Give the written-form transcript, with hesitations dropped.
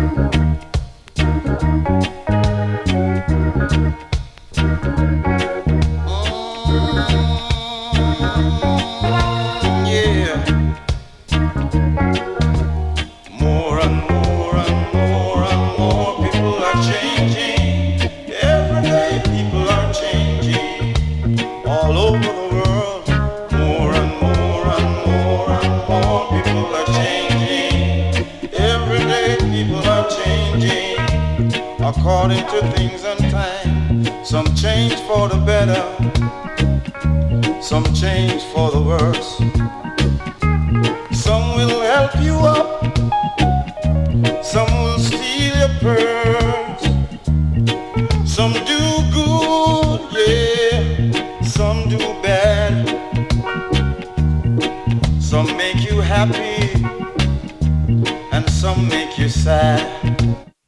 According to things and time, some change for the better, some change for the worse. Some will help you up, some will steal your purse. Some do good, yeah, some do bad. Some make you happy, and some make you sad.